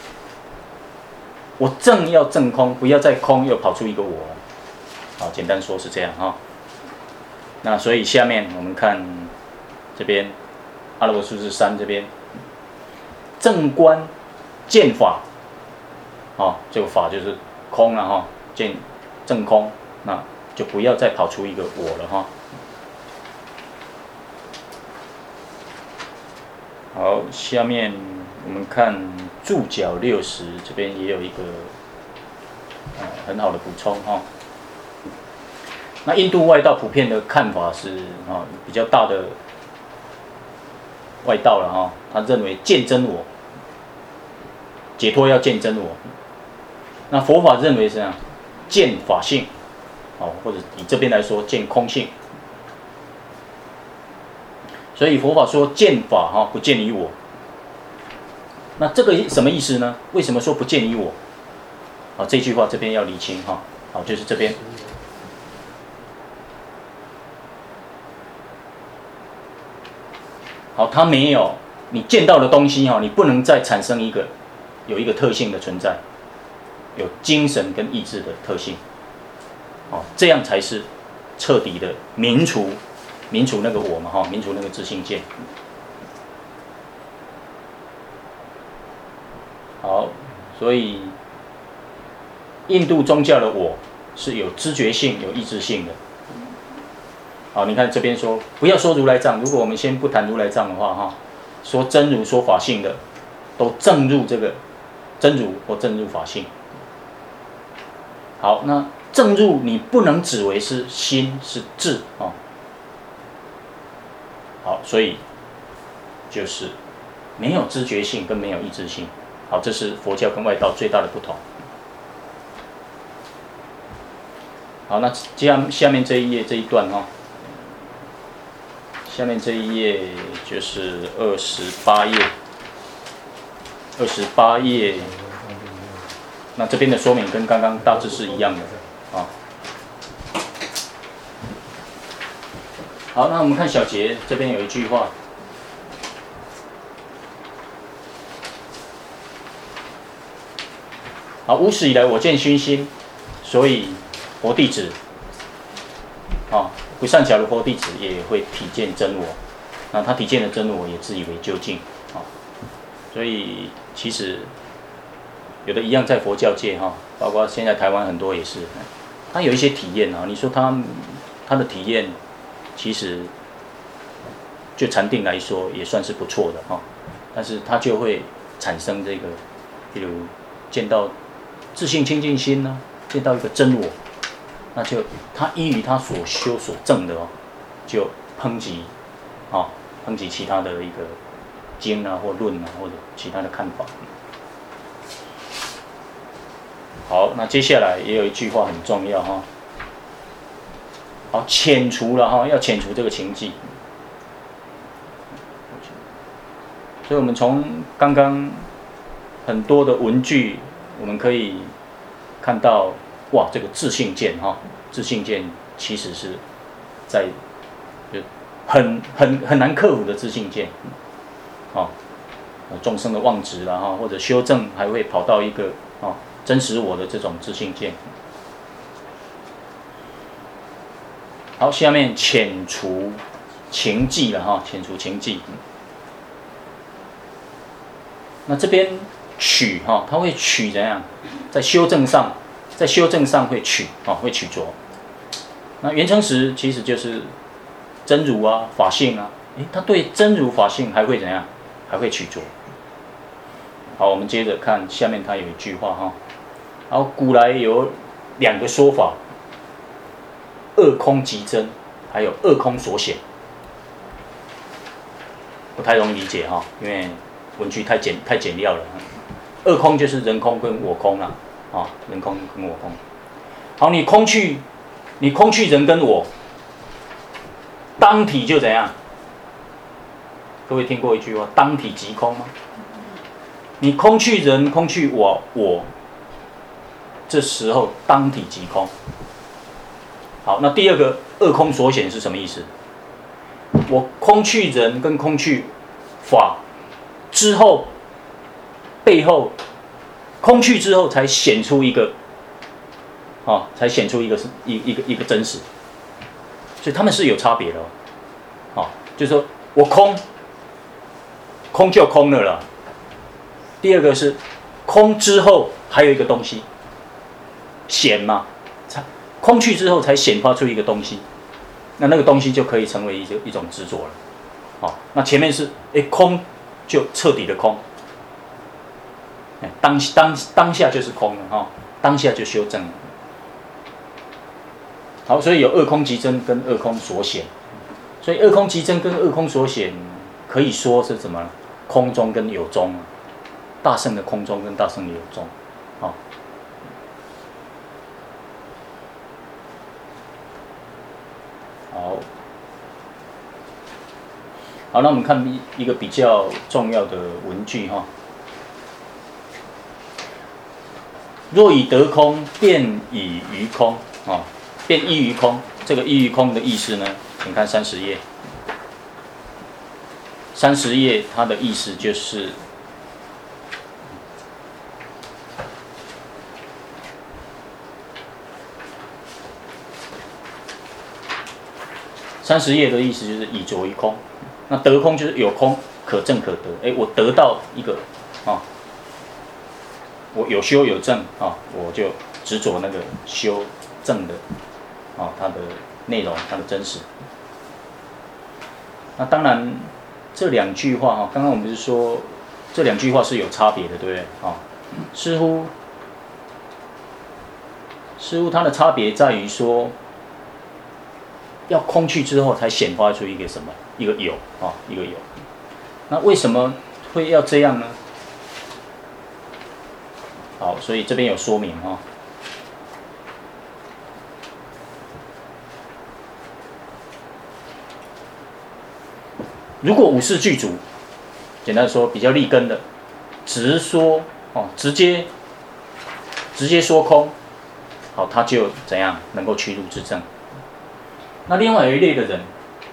我正要正空，不要再空又跑出一个我，好，简单说是这样哈。那所以下面我们看这边阿罗数字三这边正观见法，啊，这个法就是空了哈，见正空，那就不要再跑出一个我了哈。好，下面我们看注脚六十这边也有一个、呃、很好的补充哈。那印度外道普遍的看法是啊、哦、比较大的外道了哈，他认为见真我，解脱要见真我。那佛法认为是这样，见法性，哦，或者以这边来说见空性。所以佛法说见法哈，不见于我。 那这个什么意思呢？为什么说不见于我？好，这句话这边要厘清哈。好，就是这边。好，它没有你见到的东西哈，你不能再产生一个有一个特性的存在，有精神跟意志的特性。哦，这样才是彻底的泯除泯除那个我嘛哈，泯除那个自性见。好，所以印度宗教的我是有知觉性、有意志性的。好，你看这边说，不要说如来藏。如果我们先不谈如来藏的话，哈，说真如、说法性的，都正入这个真如或正入法性。好，那正入你不能指为是心是智啊。好，所以就是没有知觉性跟没有意志性。好，这是佛教跟外道最大的不同。好，那下下面这一页这一段哈，下面这一页就是二十八页，二十八页。那这边的说明跟刚刚大致是一样的啊。好，那我们看小节这边有一句话。好，无始以来我见熏心，所以佛弟子，啊，不善巧的佛弟子也会体见真我，那他体见了真我，也自以为究竟，啊，所以其实有的一样在佛教界哈，包括现在台湾很多也是，他有一些体验啊，你说他他的体验，其实就禅定来说也算是不错的哈，但是他就会产生这个，比如见到自性清净心呢、啊，见到一个真我，那就他依于他所修所证的哦，就抨击啊，抨击其他的一个经啊或论啊或者其他的看法。好，那接下来也有一句话很重要哈，好，遣除了哈，要遣除这个情境。所以我们从刚刚很多的文句，我们可以看到，哇，这个自性见哈，自性见其实是在就很很很难克服的自性见，啊，众生的妄执啦哈，或者修正还会跑到一个啊真实我的这种自性见。好，下面遣除情迹了哈，遣除情迹。那这边取哈，它会取怎样？在修正上，在修正上会取啊，会取着。那缘成实其实就是真如啊，法性啊，诶，它对真如法性还会怎样？还会取着。好，我们接着看下面，它有一句话哈。然后古来有两个说法，二空即真，还有二空所显，不太容易理解哈，因为文句太简太简要了。二空就是人空跟我空啊，啊，人空跟我空。好，你空去，你空去人跟我，当体就怎样？各位听过一句话，当体即空吗？你空去人，空去我，我，这时候当体即空。好，那第二个二空所显是什么意思？我空去人跟空去法之后，背后空去之后才显出一个，啊，才显出一个是一一个一个真实，所以他们是有差别的哦。啊，就是说我空，空就空了啦。第二个是空之后还有一个东西显嘛，空去之后才显发出一个东西，那那个东西就可以成为一一种执着了。好，那前面是哎空就彻底的空，当当当下就是空了哈，当下就修正了。好，所以有二空即真跟二空所显，所以二空即真跟二空所显可以说是什么？空中跟有中，大圣的空中跟大圣的有中，好。好，好，那我们看一个比较重要的文句哈。 若以得空，便以于空啊，便依于空。这个依于空的意思呢，请看三十页。三十页它的意思就是，三十页的意思就是以着于空。那得空就是有空可证可得。哎，我得到一个啊，我有修有证啊，我就执着那个修证的啊，它的内容，它的真实。那当然，这两句话哈，刚刚我们不是说这两句话是有差别的，对不对？啊，似乎似乎它的差别在于说，要空去之后才显化出一个什么？一个有啊，一个有。那为什么会要这样呢？好，所以这边有说明哈。如果五事具足，简单说比较立根的，直说哦，直接直接说空，好，他就怎样能够趋入之正。那另外有一类的人，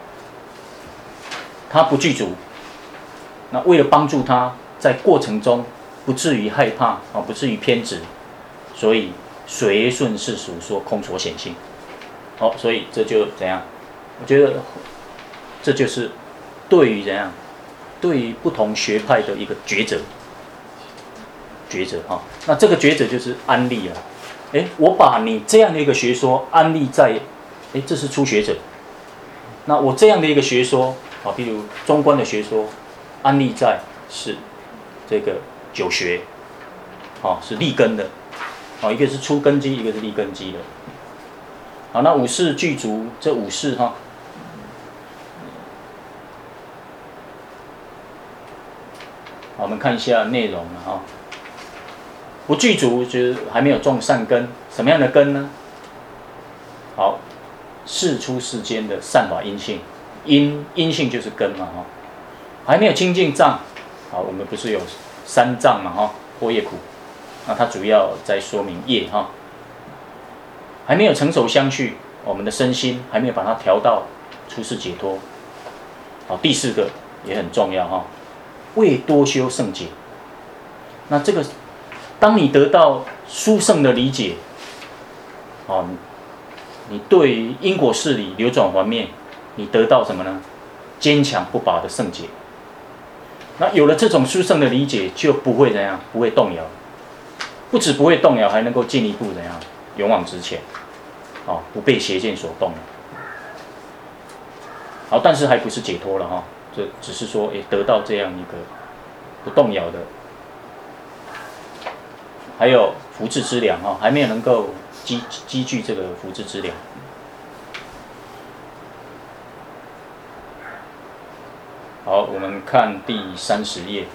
他不具足，那为了帮助他在过程中不至于害怕啊，不至于偏执，所以随顺世俗说空所显性。好，所以这就怎样？我觉得这就是对于怎样，对于不同学派的一个抉择，抉择哈。那这个抉择就是安立了。哎，我把你这样的一个学说安立在，哎，这是初学者。那我这样的一个学说啊，比如中观的学说，安立在是这个九学，啊，是立根的，啊，一个是初根基，一个是立根基的。好，那五事具足，这五事哈。好，我们看一下内容啊。不具足就是还没有种善根，什么样的根呢？好，事出世间的善法因性，因因性就是根嘛哈。还没有清净障，好，我们不是有三障嘛哈，波业苦，那它主要在说明业哈。还没有成熟相续，我们的身心还没有把它调到出世解脱。好，第四个也很重要哈。未多修圣解，那这个，当你得到殊胜的理解，哦，你对于因果事理流转环灭，你得到什么呢？坚强不拔的圣解。那有了这种殊胜的理解，就不会怎样，不会动摇，不止不会动摇，还能够进一步怎样，勇往直前，哦，不被邪见所动。好，但是还不是解脱了哈。这只是说，也得到这样一个不动摇的，还有福智之粮啊，还没有能够积积聚这个福智之粮。好，我们看第三十页。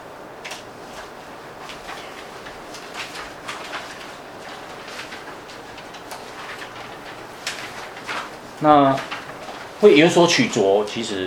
那会有所取着，其实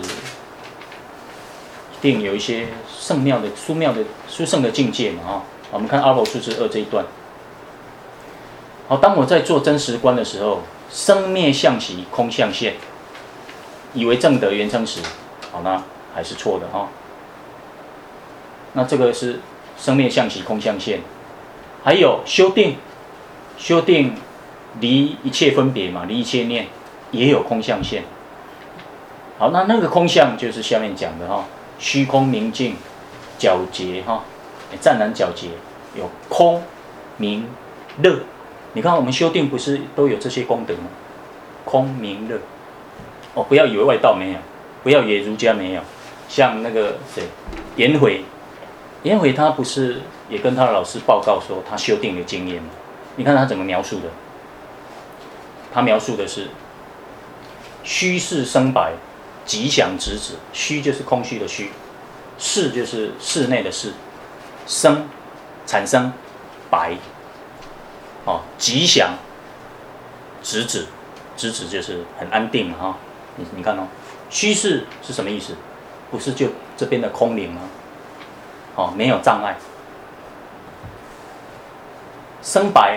一定有一些圣妙的、殊妙的、殊胜的境界嘛啊！我们看阿罗数之二这一段。好，当我在做真实观的时候，生灭相习，空相现，以为正得圆成实，好，那还是错的哈。那这个是生灭相习，空相现，还有修定，修定离一切分别嘛，离一切念，也有空相现。好，那那个空相就是下面讲的哈。虚空明净，皎洁哈，湛然皎洁，有空、明、乐。你看我们修定不是都有这些功德吗？空、明、乐。哦，不要以为外道没有，不要以为儒家没有。像那个谁，颜回，颜回他不是也跟他的老师报告说他修定的经验吗？你看他怎么描述的？他描述的是虚室生白。吉祥直指，虚就是空虚的虚，室就是室内的室，生产生白，哦，吉祥直指，直指就是很安定哈、哦。你你看哦，虚室是什么意思？不是就这边的空灵吗？哦，没有障碍。生白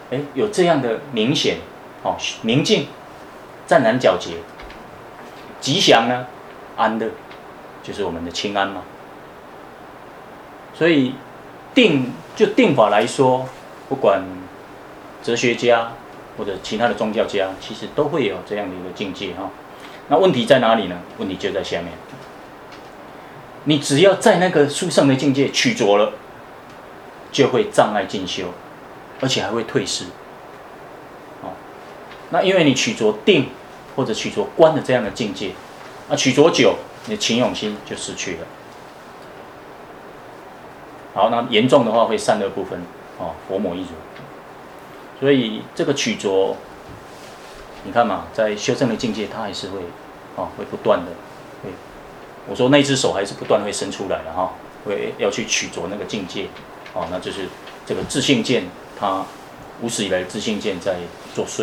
哎，有这样的明显，哦，宁静、湛然皎洁、吉祥呢，安乐，就是我们的清安嘛。所以定就定法来说，不管哲学家或者其他的宗教家，其实都会有这样的一个境界哈。那问题在哪里呢？问题就在下面。你只要在那个殊胜的境界取着了，就会障碍进修，而且还会退失。哦，那因为你取着定或者取着观的这样的境界，那取着久，你的勤勇心就失去了。好，那严重的话会善恶不分，哦，佛魔一如。所以这个取着，你看嘛，在修正的境界，它还是会，哦，会不断的，会，我说那只手还是不断会伸出来的哈，会要去取着那个境界，哦，那就是这个自性见，它无始以来的自性见在作祟。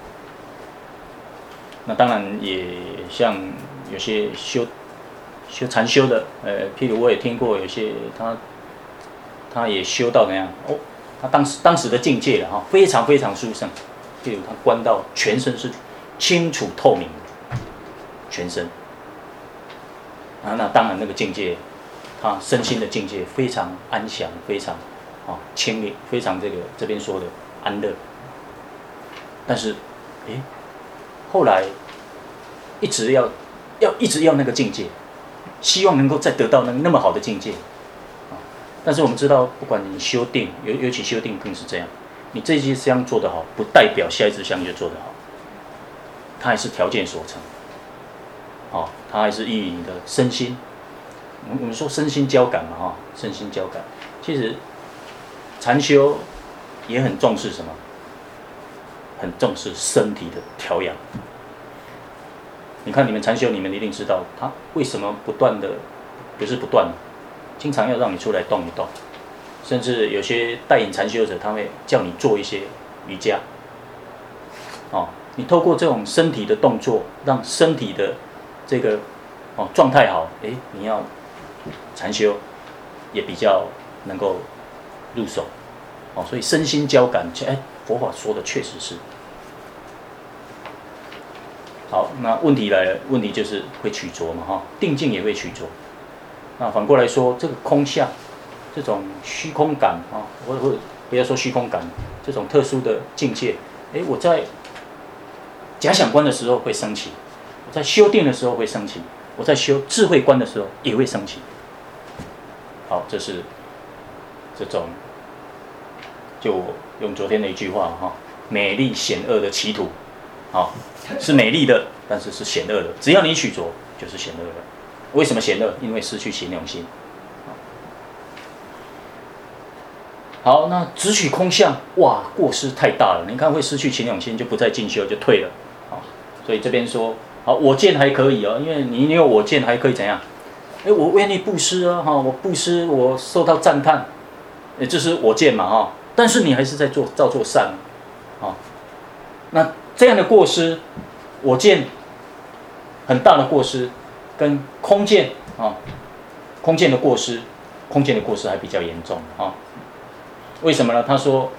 那当然也像有些修修禅修的，呃，譬如我也听过有些他。他也修到那样哦，他当时当时的境界了哈，非常非常殊胜。譬如他观到全身是清楚透明的，全身啊，那当然那个境界，他身心的境界非常安详，非常啊清明，非常这个这边说的安乐。但是，诶，后来一直要要一直要那个境界，希望能够再得到那那么好的境界。但是我们知道，不管你修定，尤尤其修定更是这样，你这一支香做得好，不代表下一支香就做得好，它还是条件所成，哦，它还是依于你的身心。我们说身心交感嘛，哈，身心交感，其实禅修也很重视什么？很重视身体的调养。你看你们禅修，你们一定知道，它为什么不断的，不是不断的。经常要让你出来动一动，甚至有些带引禅修者，他会叫你做一些瑜伽。哦，你透过这种身体的动作，让身体的这个哦状态好，哎，你要禅修也比较能够入手。哦，所以身心交感，哎，佛法说的确实是。好，那问题来了，问题就是会取着嘛，哈，定境也会取着。那反过来说，这个空相，这种虚空感啊，或或不要说虚空感，这种特殊的境界，哎，我在假想观的时候会升起，我在修定的时候会升起，我在修智慧观的时候也会升起。好，这是这种，就用昨天的一句话哈，美丽险恶的歧途，好，是美丽的，但是是险恶的，只要你取着，就是险恶的。为什么险恶？因为失去勤勇心。好，那只取空相，哇，过失太大了。你看会失去勤勇心，就不再进修，就退了。好，所以这边说，好，我见还可以哦，因为你有我见还可以怎样？哎，我愿意布施啊，哈，我布施，我受到赞叹，哎，这是我见嘛，哈。但是你还是在做照做善，啊，那这样的过失，我见很大的过失。跟空见啊，空见的过失，空见的过失还比较严重啊。为什么呢？他说，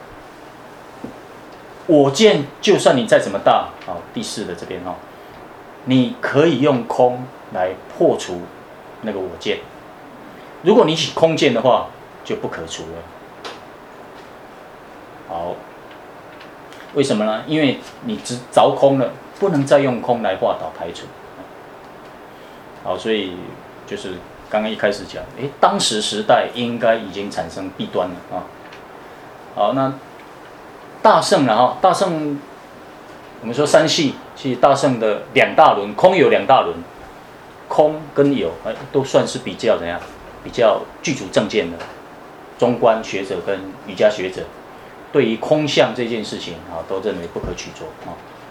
我见就算你再怎么大，好，第四的这边哈，你可以用空来破除那个我见。如果你起空见的话，就不可除了。好，为什么呢？因为你只着空了，不能再用空来化导排除。好，所以就是刚刚一开始讲，哎，当时时代应该已经产生弊端了啊。好，那大乘了哈，大乘我们说三系，其实大乘的两大轮，空有两大轮，空跟有，哎，都算是比较怎样，比较具足正见的中观学者跟瑜伽学者，对于空相这件事情啊，都认为不可取着啊。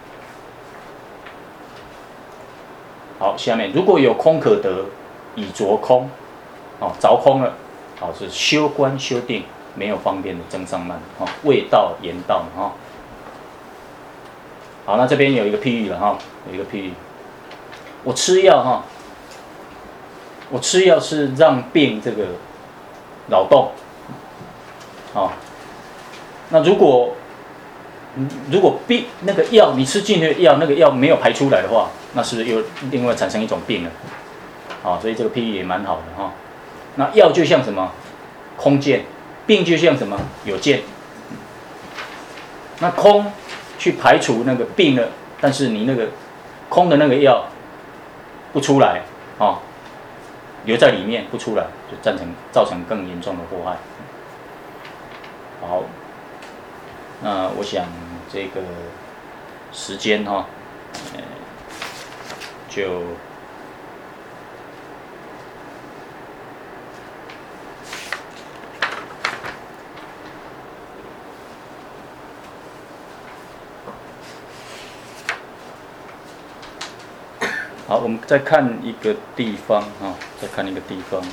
好，下面如果有空可得，以着空，哦，着空了，好，是修观修定没有方便的增上慢，哦，未道言道哈、哦。好，那这边有一个譬喻了哈、哦，有一个譬喻，我吃药哈、哦，我吃药是让病这个扰动，哦，那如果如果病那个药你吃进去的药，那个药没有排出来的话，那是不是又另外产生一种病了？啊，所以这个譬喻也蛮好的哈。那药就像什么空见，病就像什么有见。那空去排除那个病了，但是你那个空的那个药不出来啊，留在里面不出来，就造成造成更严重的祸害。好，那我想这个时间哈，呃，就好，我们再看一个地方哈，再看一个地方。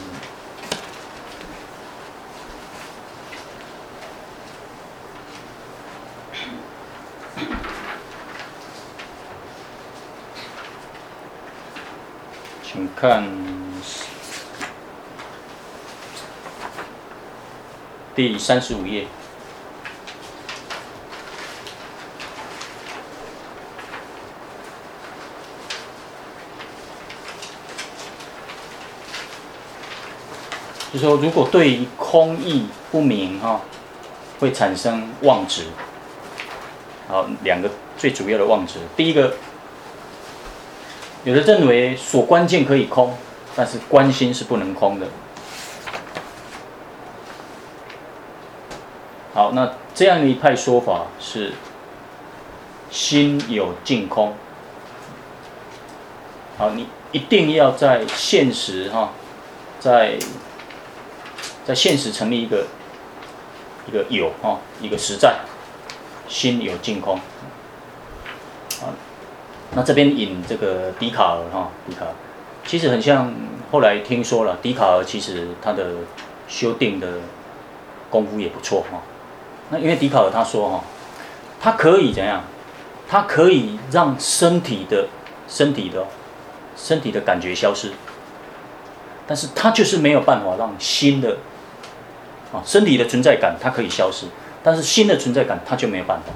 请看第三十五页。就是说，如果对于空义不明哈，会产生妄执。好，两个最主要的妄执，第一个。有的认为所观境可以空，但是观心是不能空的。好，那这样的一派说法是心有境空。好，你一定要在现实哈，在在现实成立一个一个有哈，一个实在，心有境空。好。那这边引这个笛卡尔哈，笛卡尔其实很像，后来听说了，笛卡尔其实他的修订的功夫也不错哈。那因为笛卡尔他说哈，他可以怎样？他可以让身体的身体的身体的感觉消失，但是他就是没有办法让心的啊身体的存在感它可以消失，但是心的存在感它就没有办法。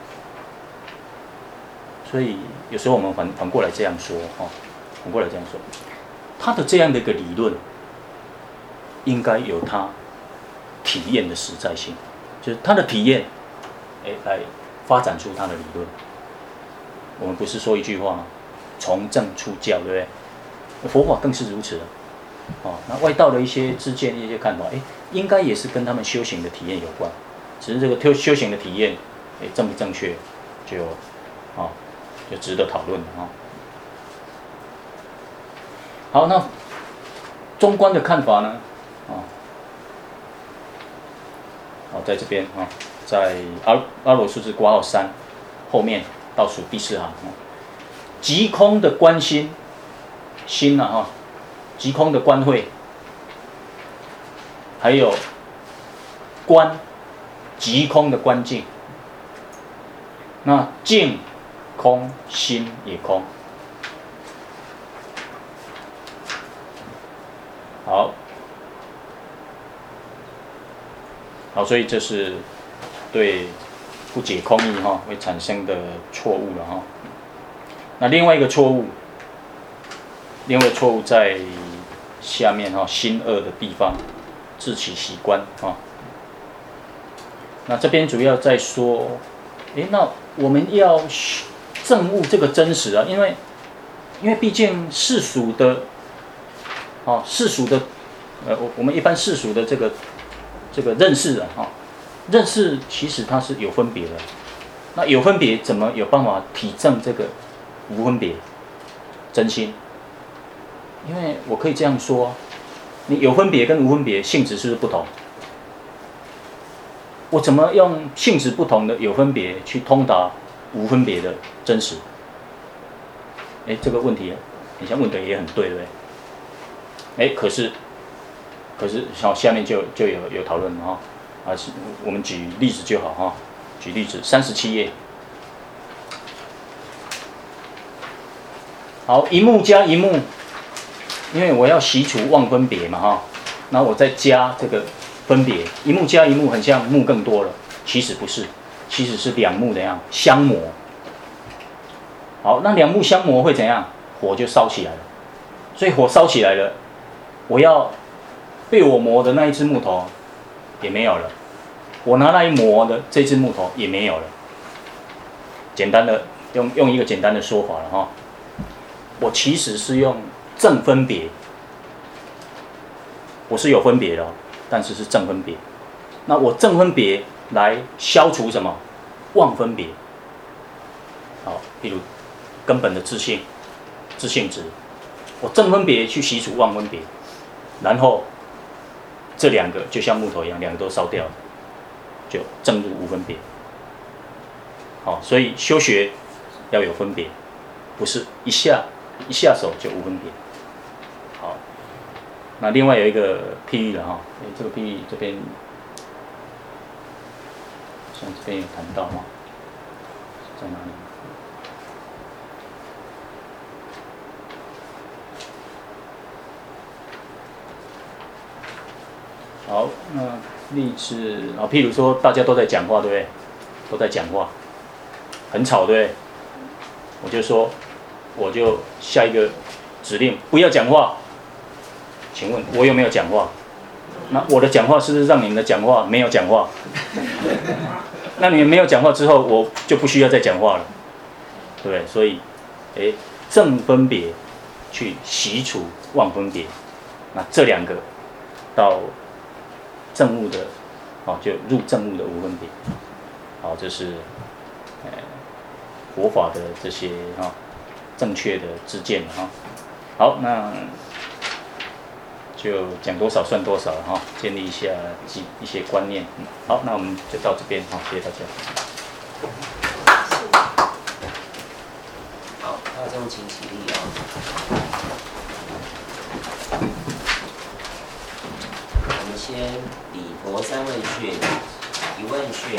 所以有时候我们反反过来这样说哈，反过来这样说，他的这样的一个理论，应该有他体验的实在性，就是他的体验，哎，来发展出他的理论。我们不是说一句话吗？从正出教，对不对？佛法更是如此了。哦，那外道的一些知见、一些看法，哎，应该也是跟他们修行的体验有关。只是这个修修行的体验，哎，正不正确，就啊。就值得讨论了哈。好，那中观的看法呢？啊，好，在这边啊，在阿阿罗数字括号三后面倒数第四行，即空的观心，心啊哈，即空的观慧，还有观即空的观境，那境。空心也空，好，好，所以这是对不解空义哈会产生的错误了哈。那另外一个错误，另外一个错误在下面哈心二的地方，自起习观哈。那这边主要在说，诶，那我们要证悟这个真实啊，因为因为毕竟世俗的，啊世俗的，呃我我们一般世俗的这个这个认识啊，哈，认识其实它是有分别的，那有分别怎么有办法体证这个无分别真心？因为我可以这样说，你有分别跟无分别性质是不是不同？我怎么用性质不同的有分别去通达无分别的真实？哎，这个问题你像问的也很对，对不对？哎，可是，可是好，下面就就有有讨论了哈，啊，我们举例子就好哈，举例子，三十七页，好，一目加一目，因为我要习除妄分别嘛哈，然后我再加这个分别，一目加一目很像目更多了，其实不是， 其实是两木怎样相磨。好，那两木相磨会怎样？火就烧起来了。所以火烧起来了，我要被我磨的那一只木头也没有了，我拿来磨的这只木头也没有了。简单的用用一个简单的说法了哈，我其实是用正分别，我是有分别的，但是是正分别。那我正分别来消除什么？妄分别。好，譬如根本的自性、自性质，我正分别去洗除妄分别，然后这两个就像木头一样，两个都烧掉了，就正入无分别。好，所以修学要有分别，不是一下一下手就无分别。好，那另外有一个譬喻了哈，这个譬喻这边像这边有谈到哈，在哪里？好，那例子啊，譬如说大家都在讲话，对不对？都在讲话，很吵，对不对？我就说，我就下一个指令，不要讲话。请问我有没有讲话？那我的讲话是不是让你们的讲话没有讲话？那你们没有讲话之后，我就不需要再讲话了，对不对？所以，哎，正分别去洗除妄分别，那这两个到正悟的，哦，就入正悟的无分别。好，这是，呃，佛法的这些哈、哦、正确的知见哈、哦。好，那就讲多少算多少哈、哦，建立一下一些观念。嗯、好，那我们就到这边哈、哦，谢谢大家。 好，大众请起立啊。我们先礼佛三问讯，一问讯，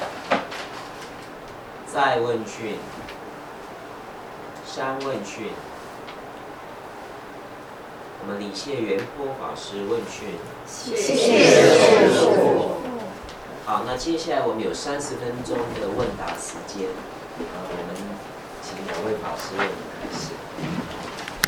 再问讯，三问讯。我们礼谢圆波法师问讯。 谢谢师父。 好，那接下来我们有三十分钟的问答时间，呃，我们请两位法师为我们开始。